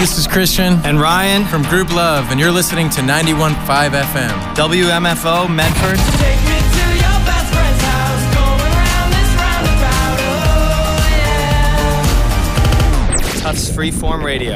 this is Christian and Ryan from Group Love, and you're listening to 91.5 FM. WMFO, Medford. Take me to your best friend's house, going round this roundabout, oh yeah. Tufts Freeform Radio.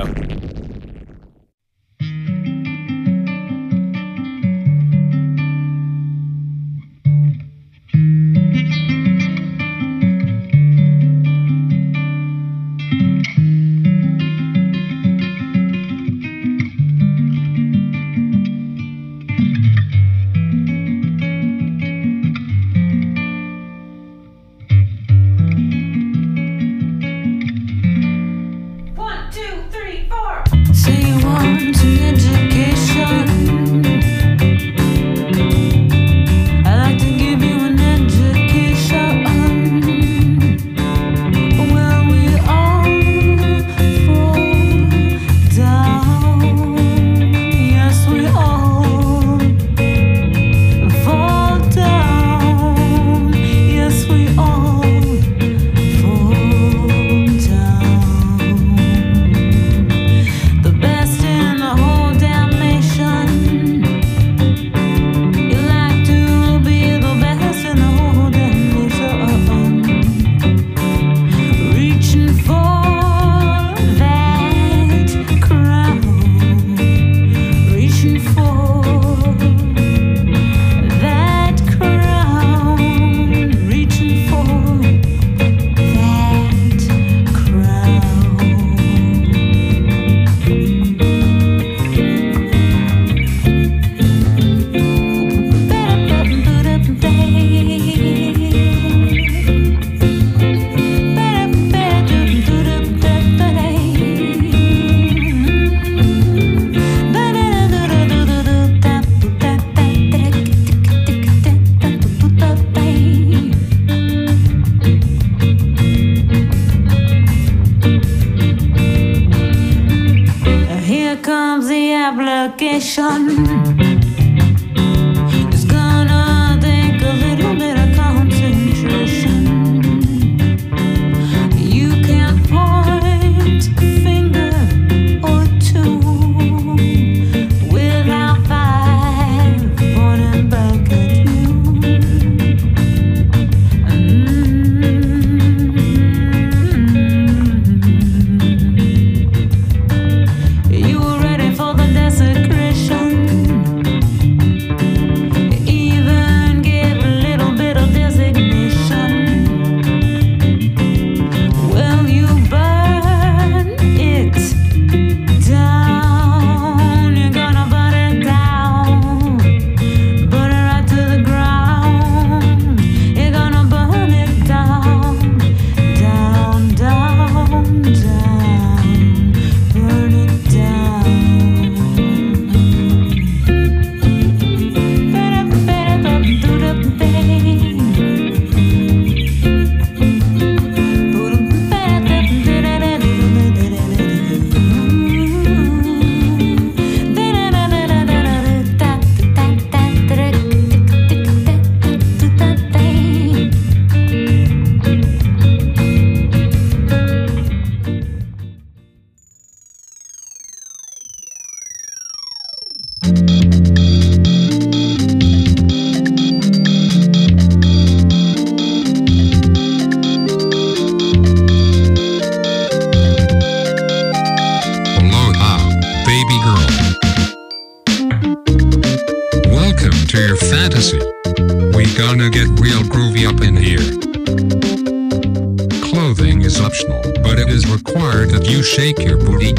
Shake your booty.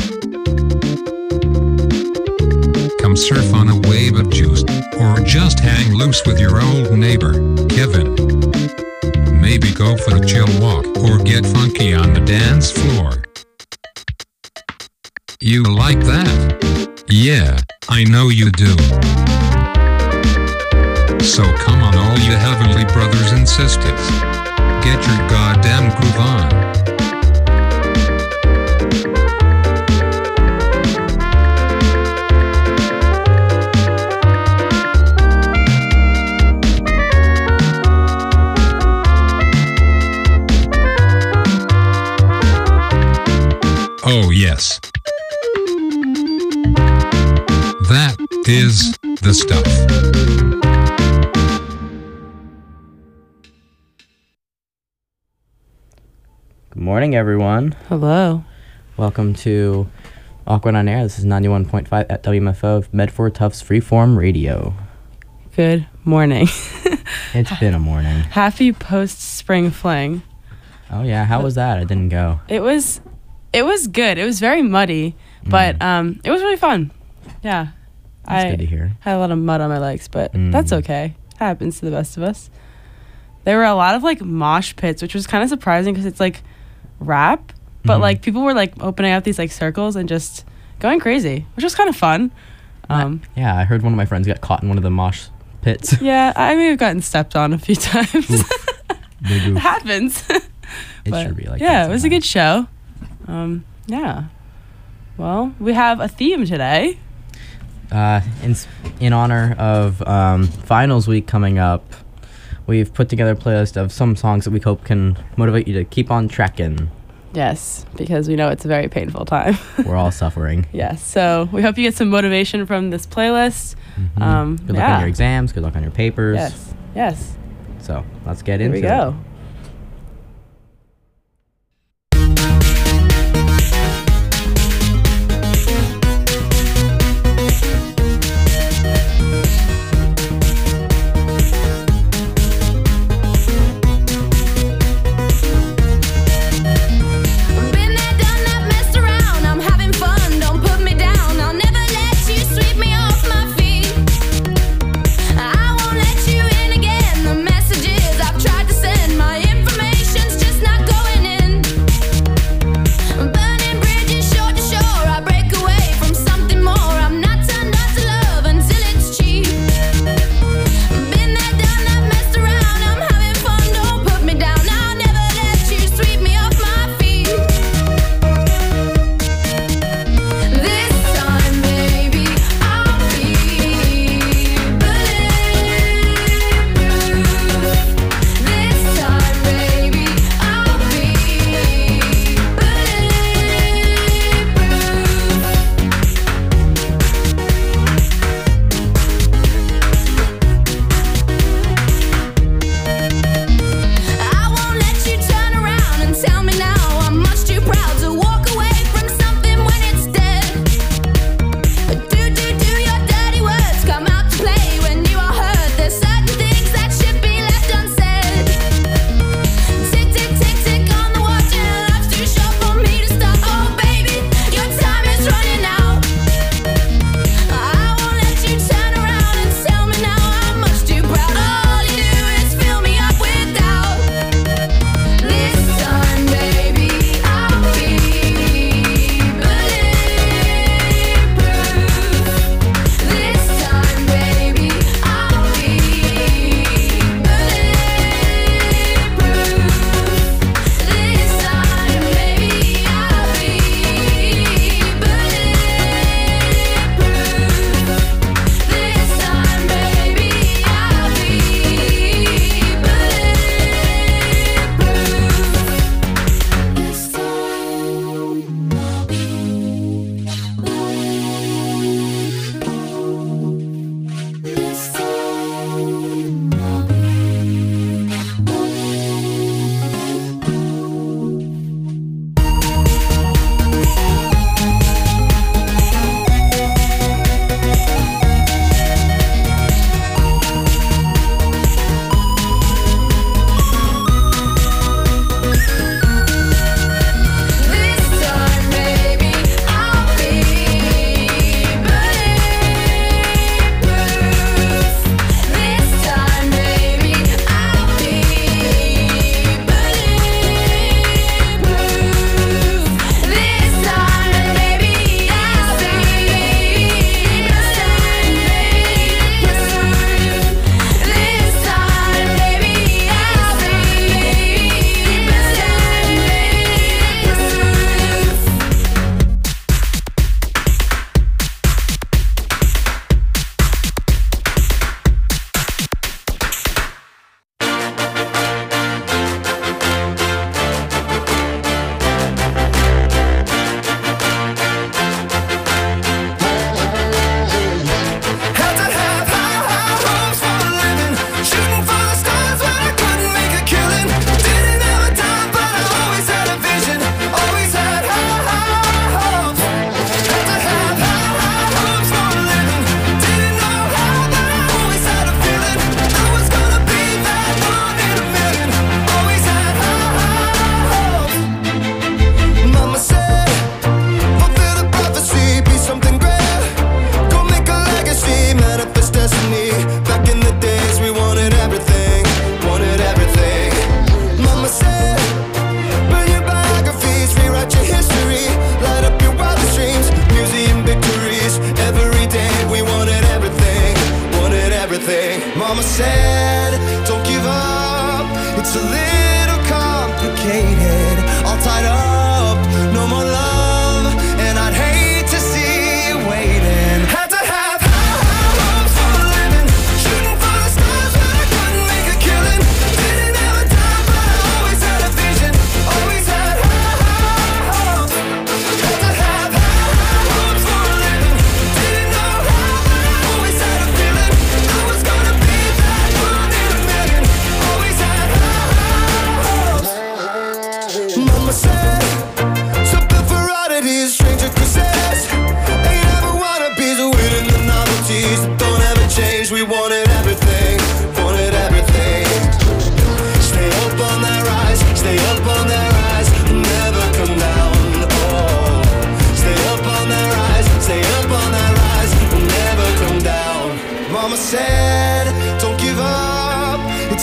Come surf on a wave of juice, or just hang loose with your old neighbor, Kevin. Maybe go for a chill walk, or get funky on the dance floor. You like that? Yeah, I know you do. So come on all you heavenly brothers and sisters. Get your goddamn groove on. Oh yes. is the stuff. Good morning, everyone. Hello. Welcome to Awkward on Air. This is 91.5 at WMFO Medford Tufts Freeform Radio. Good morning. It's been a morning. Happy post-spring fling. Oh yeah, how was that? I didn't go. It was good. It was very muddy, but it was really fun. Yeah. That's good to hear. Had a lot of mud on my legs, but that's okay. Happens to the best of us. There were a lot of like mosh pits, which was kind of surprising because it's like rap, but like people were like opening up these like circles and just going crazy, which was kind of fun. Yeah, I heard one of my friends got caught in one of the mosh pits. Yeah, I may have gotten stepped on a few times. Big oof. It happens. It should be like that. Yeah, it was a good sometimes. show. Yeah. Well, we have a theme today. In honor of finals week coming up, we've put together a playlist of some songs that we hope can motivate you to keep on trekking. Yes, because we know it's a very painful time. We're all suffering. Yes, so we hope you get some motivation from this playlist. Good luck on your exams. Good luck on your papers. Yes. So let's get Here into we go. it. Been there, done that, messed around. I'm having fun, don't put me down. I'll never let you sweep me off my feet. I won't let you in again. The messages I've tried to send, my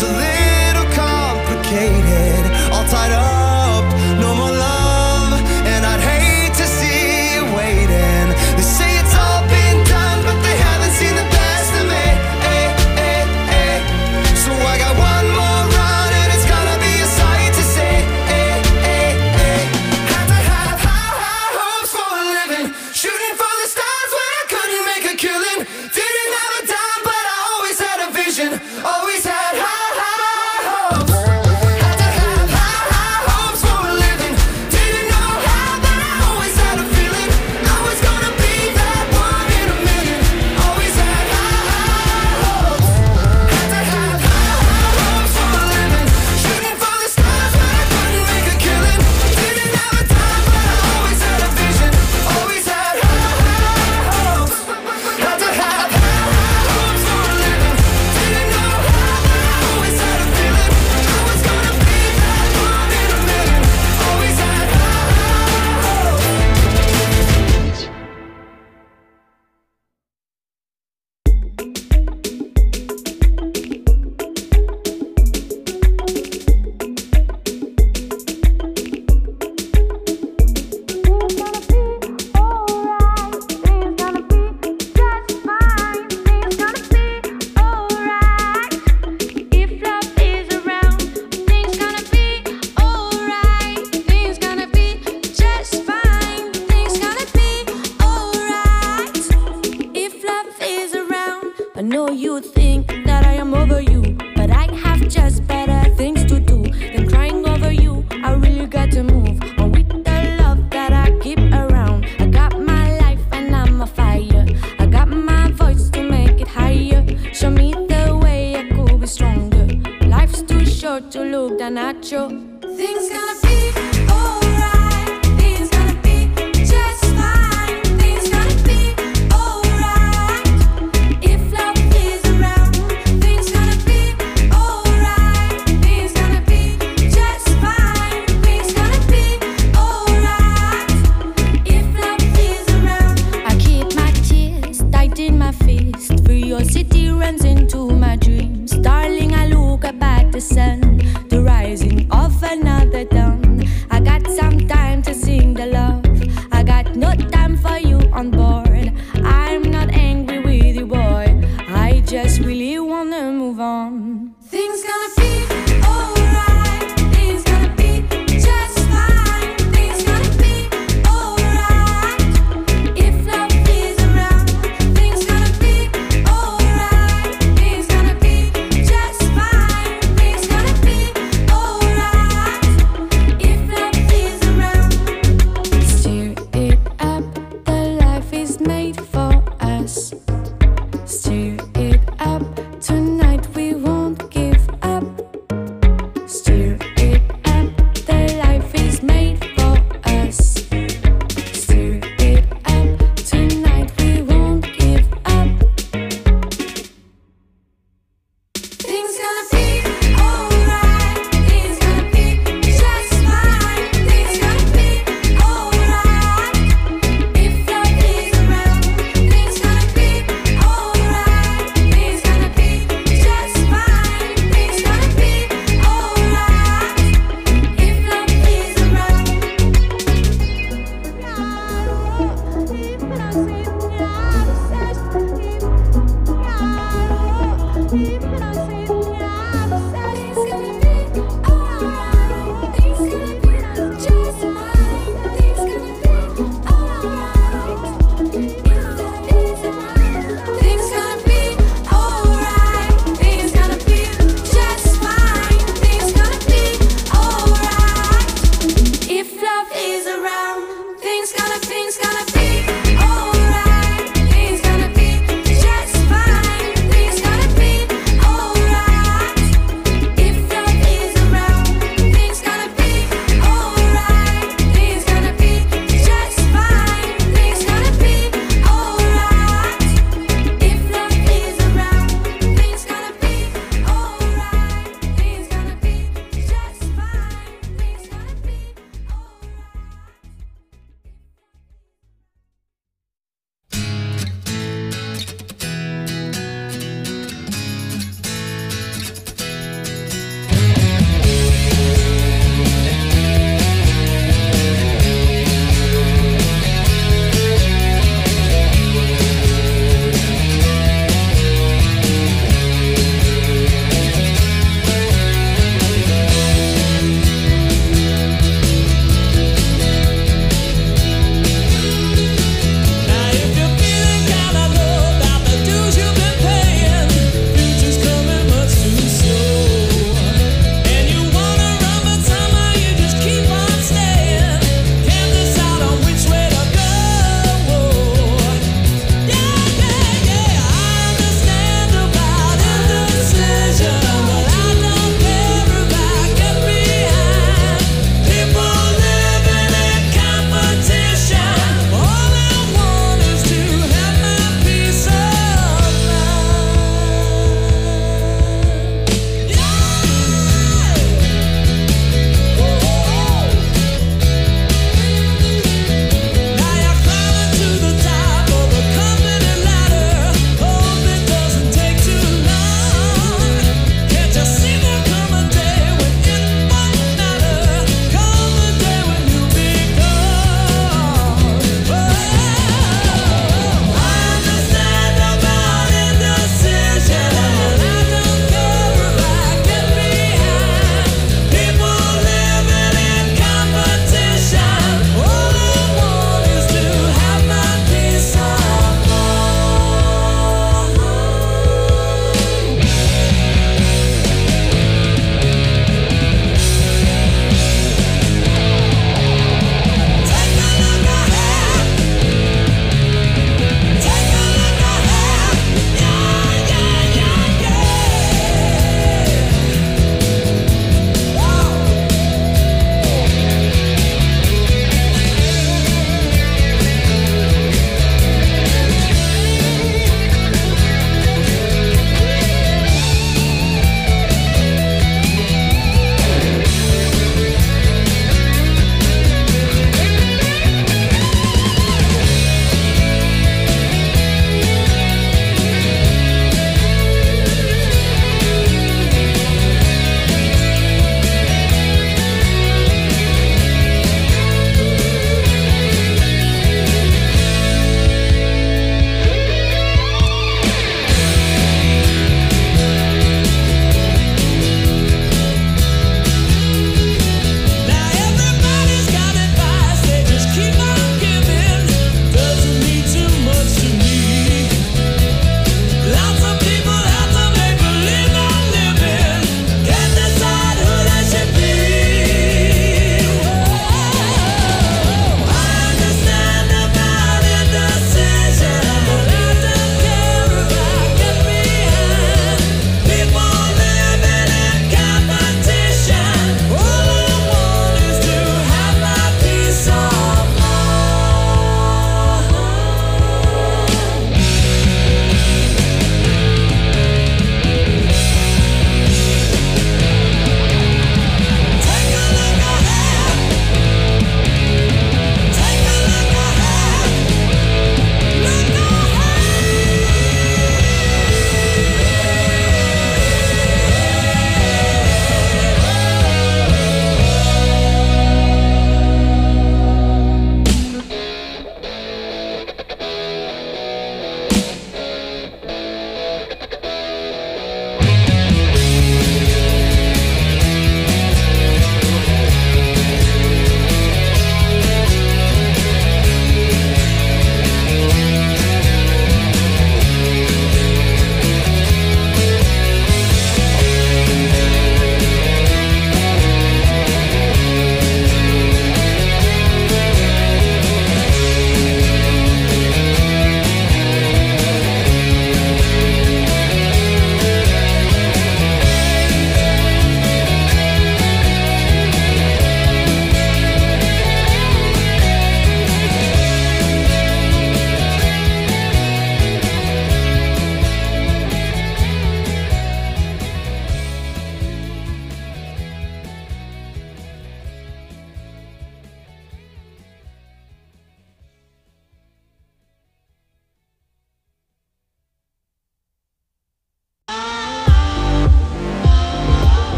Just a little complicated, all tied up, no more love, and I'd hate to see you waiting. They say it's all been done, but they haven't seen the best of me. So I got one more run, and it's gonna be a sight to see. Had to have high hopes for a living, shooting for the stars when I couldn't make a killing. Didn't have a dime, but I always had a vision, always had high hopes. Had to have high hopes for a living, didn't know how, but I always had a feeling I was gonna be that one in a million. Always had high hopes. Had to have high hopes for a living, shooting for the stars when I couldn't make a killing. Didn't have a dime, but I always had a vision, always had high hopes. Had to have high hopes for a living, didn't know how, but I always had a feeling I was gonna be that one in a million. Always had high hopes. I know you think that I am over you, but I have just better things to do than crying over you. I really got to move on with the love that I keep around. I got my life and I'm a fire. I got my voice to make it higher. Show me the way I could be stronger. Life's too short to look down at you. Things gonna be alright. Things gonna be just fine. Things gonna be alright. If love is around, things gonna be alright. Things gonna be just fine. Things gonna be alright. If love is around, I keep my tears tight in my fist. Curiosity runs into my dreams. Darling, I look up at the sun, the rising of another dawn.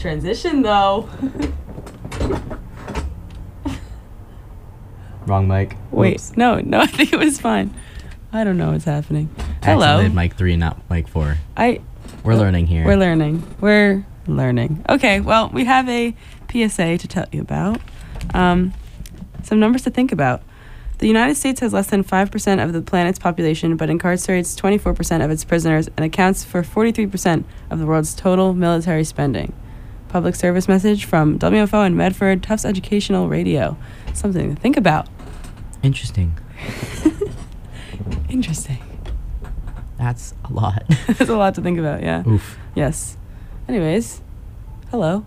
transition though. Wrong mic. Wait, Whoops. no, I think it was fine. I don't know what's happening. Hello. Accidentally mic 3, not mic 4. We're learning here. We're learning. Okay, well, we have a PSA to tell you about. Some numbers to think about. The United States has less than 5% of the planet's population, but incarcerates 24% of its prisoners and accounts for 43% of the world's total military spending. Public service message from WFO and Medford Tufts Educational Radio. Something to think about. Interesting. Interesting. That's a lot. There's a lot to think about, yeah. Oof. Yes. Anyways, hello.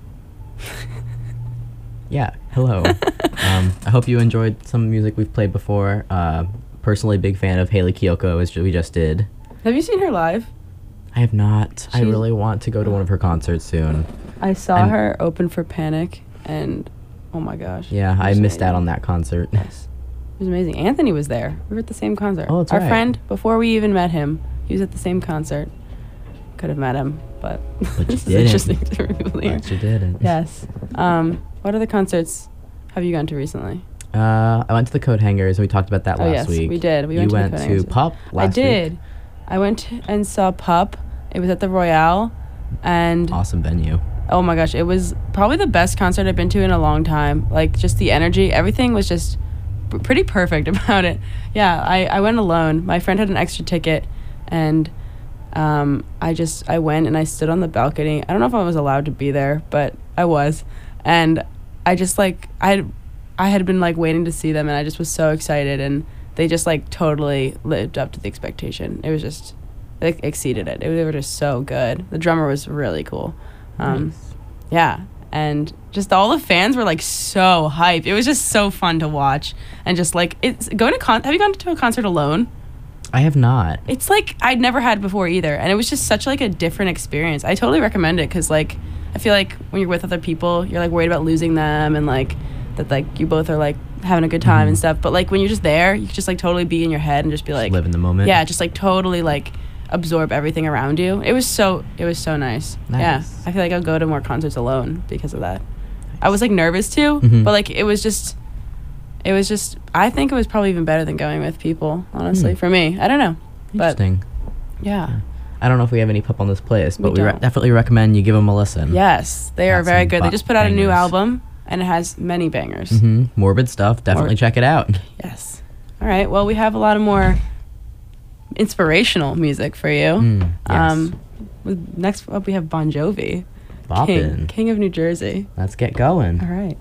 Yeah, hello. I hope you enjoyed some music we've played before. Personally, big fan of Hayley Kiyoko, as we just did. Have you seen her live? I have not. I really want to go to one of her concerts soon. I saw her open for Panic, and oh my gosh. Yeah, I missed out on that concert. Yes. It was amazing. Anthony was there. We were at the same concert. Oh, that's Our right. friend, before we even met him, he was at the same concert. Could have met him, but But you it's didn't. interesting to people here. But you didn't. Yes. What other concerts have you gone to recently? I went to the Coat Hangers. We talked about that Oh, last yes, week. we did. We you went to the went Coat to Hangers. Pup last I did. week. I went and saw Pup. It was at the Royale, and Awesome venue. oh my gosh, it was probably the best concert I've been to in a long time. Like, just the energy, everything was just pretty perfect about it. Yeah, I went alone. My friend had an extra ticket, and I went and I stood on the balcony. I don't know if I was allowed to be there, but I was. And I just, like, I had been, like, waiting to see them, and I just was so excited, and they just, like, totally lived up to the expectation. It was just, they exceeded it. They were just so good. The drummer was really cool. Yeah, and just all the fans were like so hyped. It was just so fun to watch, and just like it's going to have you gone to a concert alone? I have not. It's like I'd never had before either, and it was just such like a different experience. I totally recommend it because like I feel like when you're with other people, you're like worried about losing them and like that like you both are like having a good time and stuff. But like when you're just there, you can just like totally be in your head and just be like Live in the moment. Yeah, just like totally like absorb everything around you. It was so nice. Yeah, I feel like I'll go to more concerts alone because of that. I was like nervous too, but like it was just I think it was probably even better than going with people, honestly, for me. I don't know. Interesting. But yeah. I don't know if we have any Pup on this playlist, but we don't. definitely recommend you give them a listen. Yes, they are Got very some good. They just put out a new bangers. album and it has many bangers. Morbid stuff. Definitely check it out. Yes. All right. Well, we have a lot of more inspirational music for you. Yes. Next up, we have Bon Jovi. Boppin'. King of New Jersey. Let's get going. All right.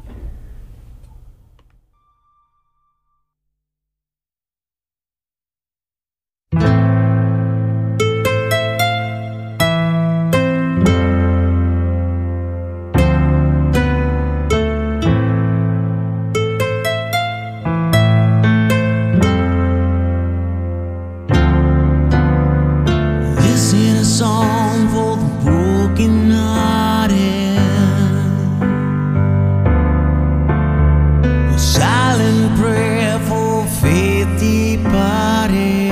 This ain't a song for the broken hearted. A silent prayer for faith departed.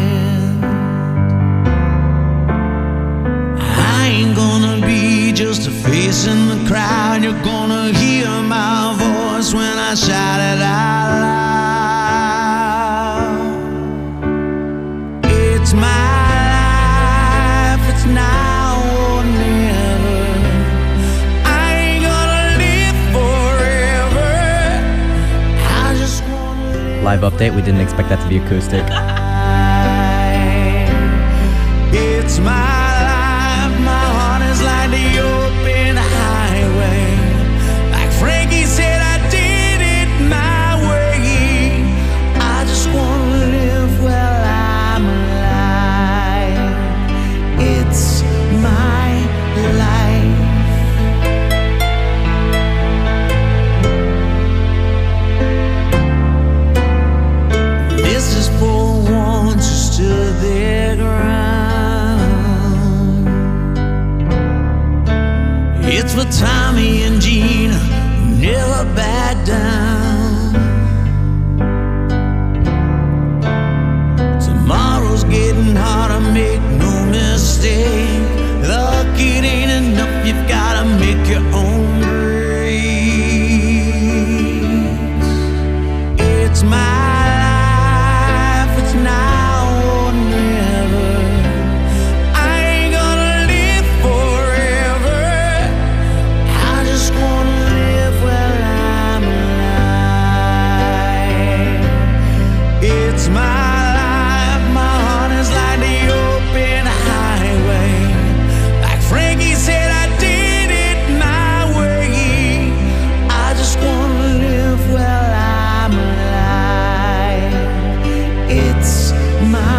I ain't gonna be just a face in the crowd. You're gonna hear my voice when I shout it out loud. It's my life, it's now or never. I ain't gonna live forever. I just wanna live. Live update. We didn't expect that to be acoustic. It's my life, my heart is like the open highway. Like Frankie said, I did it my way. I just wanna live while I'm alive. It's my life. This is for ones who stood their ground.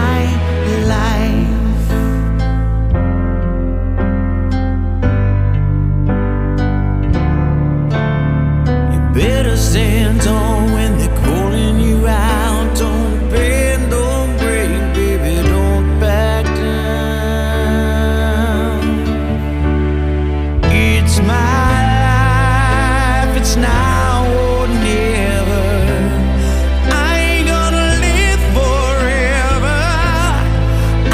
my life. You better stand tall when they're calling you out. Don't bend, don't break, baby, don't back down. It's my life, it's now or never. I ain't gonna live forever.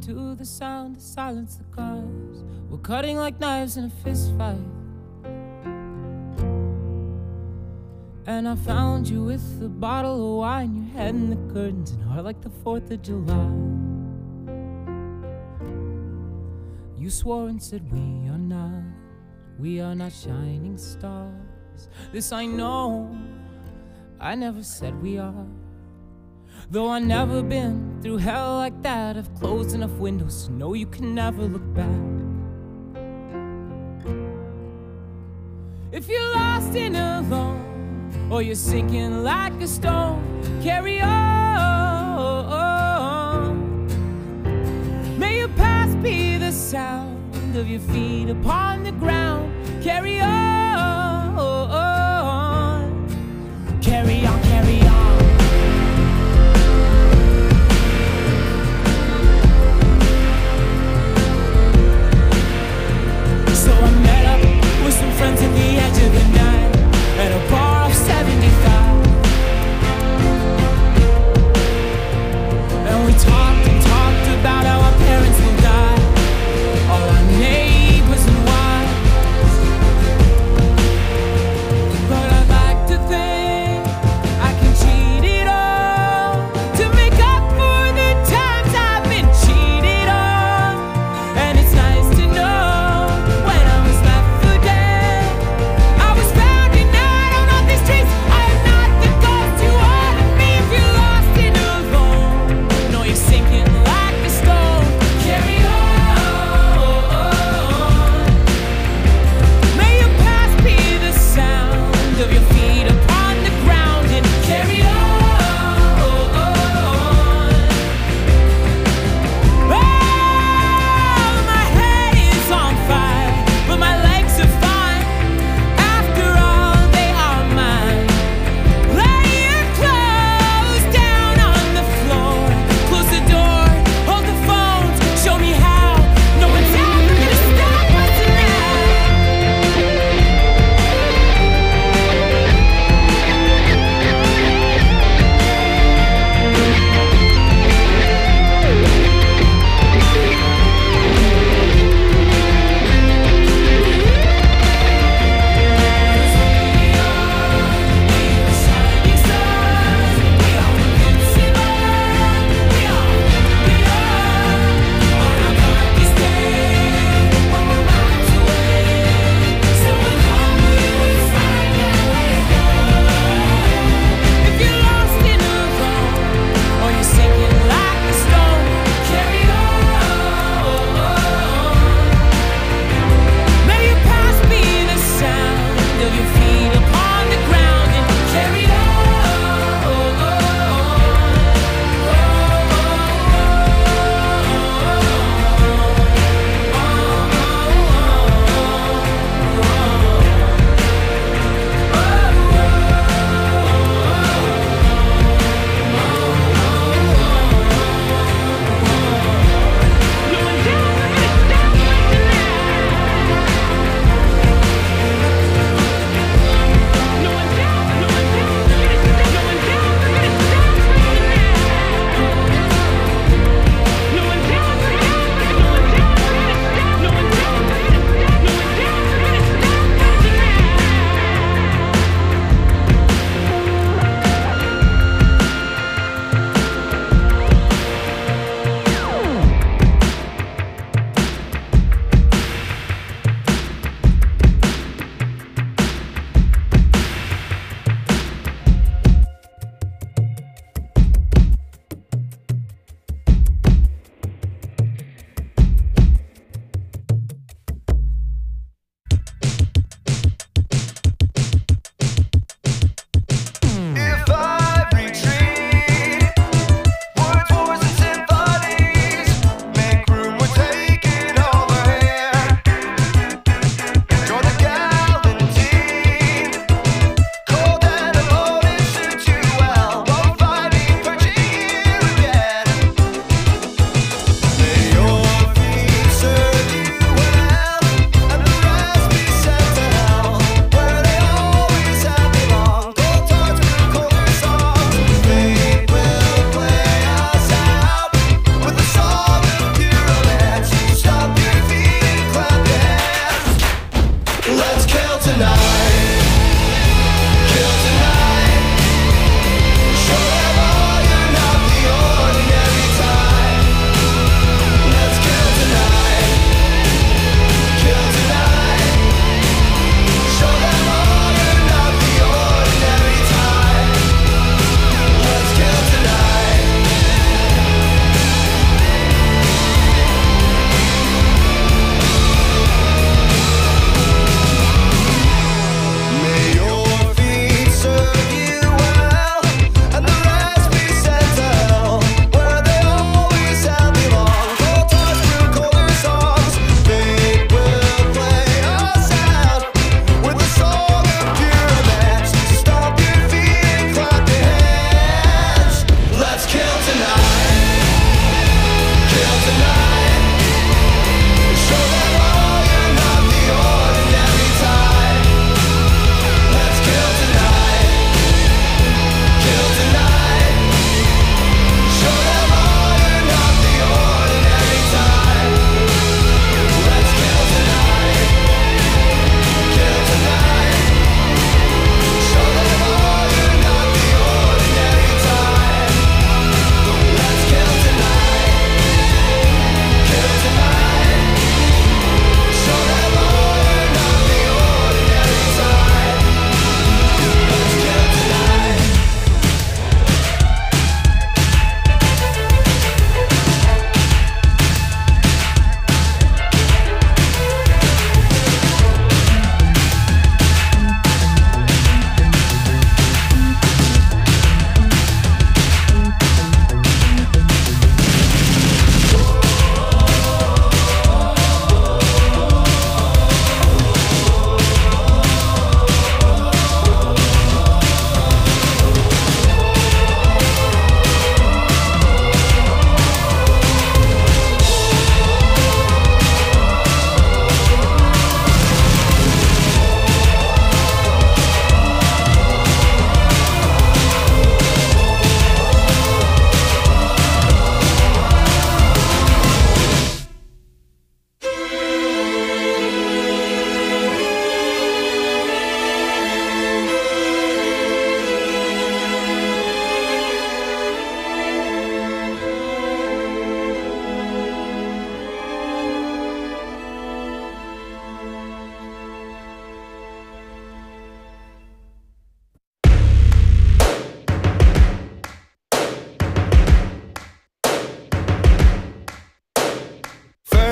to the sound to silence the cars. We're cutting like knives in a fist fight. And I found you with a bottle of wine, your head in the curtains and heart like the 4th of July. You swore and said we are not shining stars. This I know, I never said we are. Though I've never been through hell like that, I've closed enough windows to know you can never look back. If you're lost and alone, or you're sinking like a stone, carry on. May your past be the sound of your feet upon the ground. Carry on, carry on, carry on. So I met up with some friends at the edge of the night, at a bar of 75. And we talked and talked about how our parents will die, all our neighbors and wives.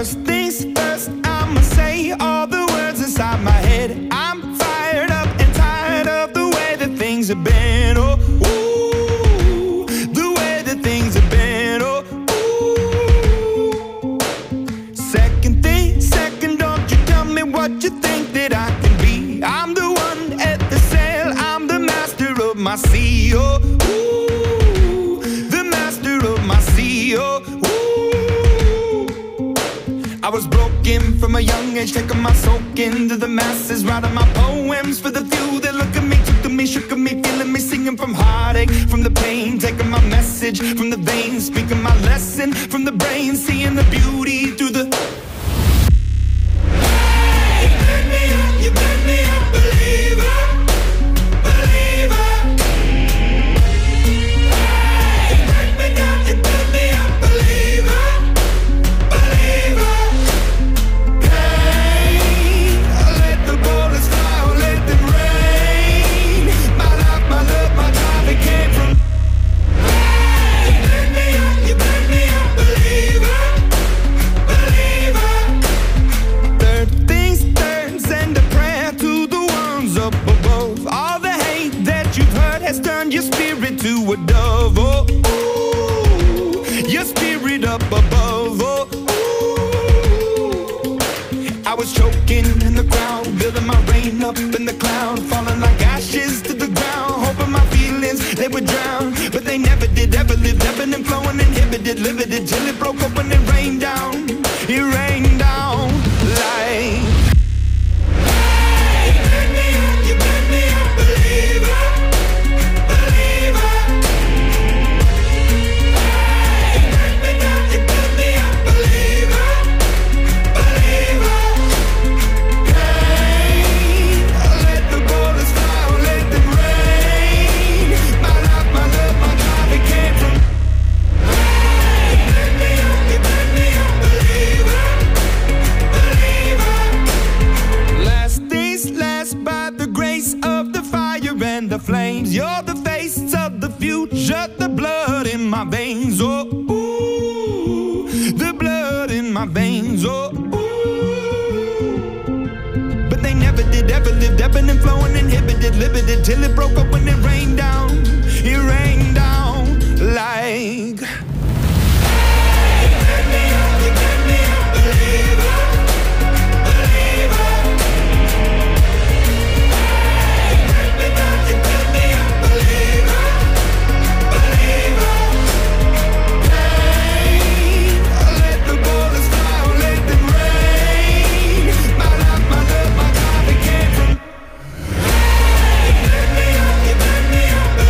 First things first, I'ma say all the words inside my head. I'm fired up and tired of the way that things have been. Oh, ooh, the way that things have been. Oh, ooh. Second thing, second, don't you tell me what you think that I can be. I'm the one at the sail, I'm the master of my sea. Oh, ooh, the master of my sea. Oh, ooh. I was broken from a young age, taking my soak into the masses, writing my poems for the few that look at me, took to me, shook at me, feeling me, singing from heartache, from the pain, taking my message from the veins, speaking my lesson from the brain, seeing the beauty through the. Hey, you made me a believer, believer. Hey, you break me down, you made me a believer, believer. Let the bullets fly, or let them rain. My life, my love, my drive, it came from. Hey, you made me a believer, believer. Third things third, send a prayer to the ones up above. All the hate that you've heard has turned your spirit to a dove. Oh, ooh, your spirit up above. Oh, ooh. I was choking in the crowd, building my rain up in the cloud, falling like ashes to the ground, hoping my feelings they would drown, but they never did. Ever lived, ebbing and flowing, inhibited, limited, till it broke open and rained down. It rained down like. Hey, you made me a believer, believer. Hey, you break me down, you made me a believer, believer. Hey, let the bullets fly, or let them rain. My life, my love, my drive, it came from. Hey, you made me a believer, believer. Last things last, by the grace of the fire and the flames. You're the face of the future, the blood in my veins. Oh, ooh, the blood in my veins. Oh, ooh. But they never did, ever lived, ebbing and flowing, inhibited, limited, till it broke open and rained down. It rained down like. Hey, you made me a believer, believer. Hey, you break me down, you made me a believer, believer. Hey, let the bullets fly, or let them rain. My life, my love, my drive, it came from. Hey, you made me a believer.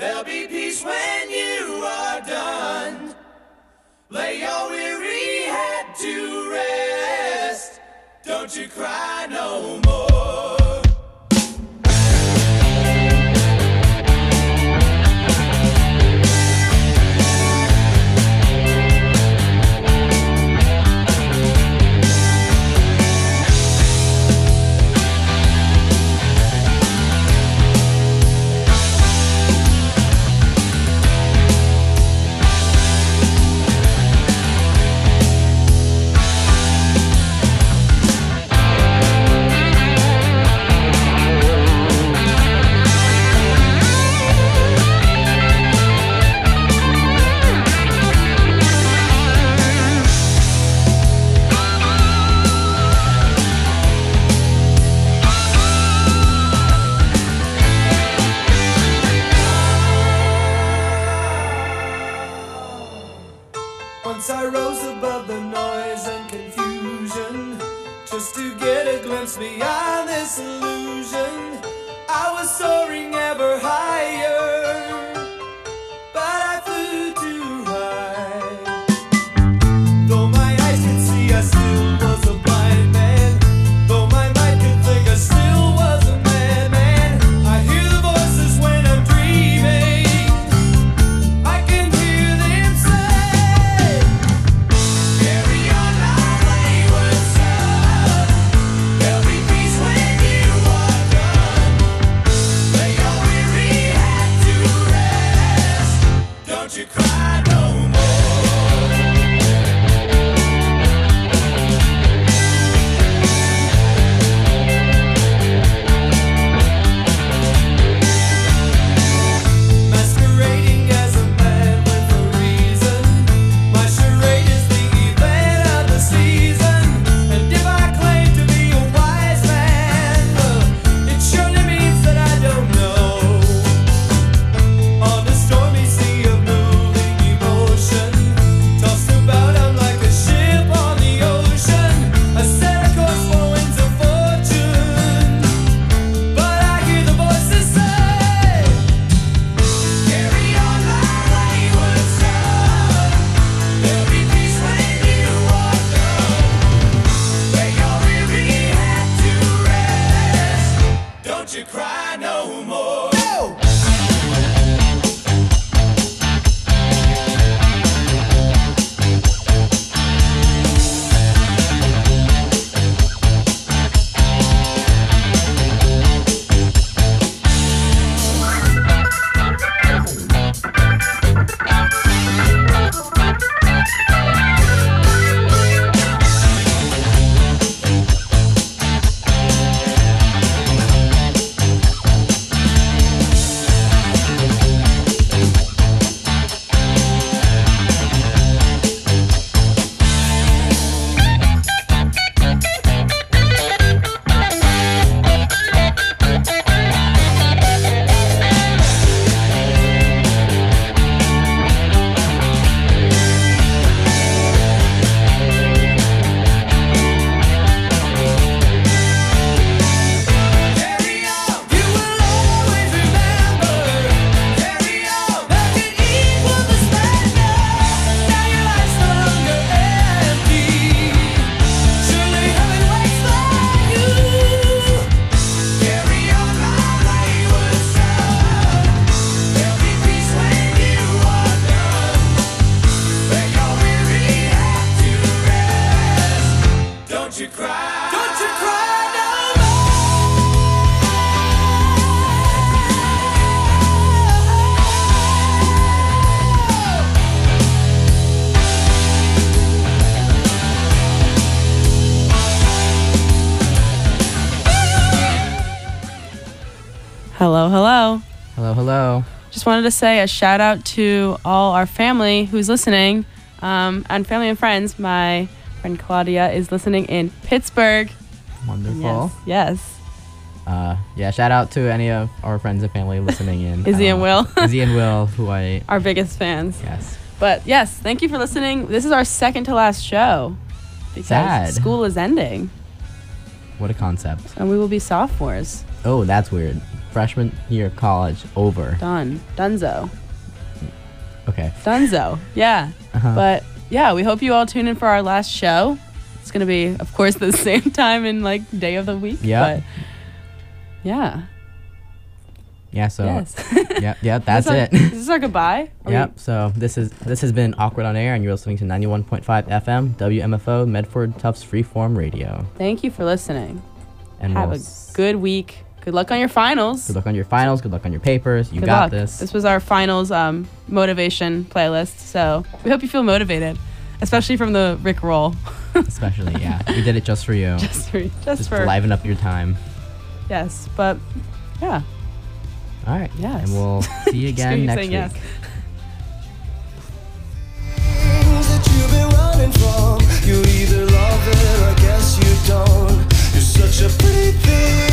There'll be peace when you are done. Lay your weary head to rest. Don't you cry no more. Once I rose above the noise and confusion, just to get a glimpse beyond this illusion. I was soaring ever higher, but I flew too high. Though my eyes could see, I still was a blind man. Though my mind could think, I still was a madman. I hear the voices when I'm dreaming. I can hear them say, carry on my wayward son. There'll be peace when you are done. Lay your weary head to rest. Don't you cry no more. Masquerading as a man with a reason. My charade is the event of the season. And if I claim to be a wise man, it surely means that I don't know. On the stormy sea of moving emotion, tossed about I'm like a ship on the ocean. I set a course for winds of fortune, but I hear the voices say, carry on my wayward son. There'll be peace when you are done. Lay your weary head to rest. Don't you cry no more. Carry on, you will always remember. Carry on, nothing equals the splendor. Now your life's no longer empty. Surely heaven waits for you. Carry on, my wayward son. There'll be peace when you are done. Lay your weary head to rest. Don't you cry. Don't you cry no Hello, hello. Hello, hello. Just wanted to say a shout out to all our family who's listening, and family and friends. My friend Claudia is listening in Pittsburgh. Wonderful. Yes. Yeah, shout out to any of our friends and family listening in. Izzy and Will. Izzy and Will, who I... Our biggest fans. Yes. But yes, thank you for listening. This is our second to last show because Sad. school is ending What a concept. and we will be sophomores. Oh, that's weird. freshman year of college over. Dunzo. Okay. Dunzo. Yeah. Uh-huh. But yeah, we hope you all tune in for our last show. It's going to be, of course, the same time and like day of the week. Yeah. But yeah. Yeah, so Yes. Yep, that's it. Is this our goodbye? Yep. So this has been Awkward on Air, and you're listening to 91.5 FM WMFO Medford Tufts Freeform Radio. Thank you for listening. And Have we'll a good week. Good luck on your finals. Good luck on your finals. Good luck on your papers. You Good got luck. this. This was our finals motivation playlist. So we hope you feel motivated, especially from the Rick roll. Especially, yeah. We did it just for you. just Just for to liven up your time. Yes, but yeah. All right. Yes. And we'll see you again Screw next saying week. yes. Things that you've been running from, you either love it or I guess you don't. You're such a pretty thing.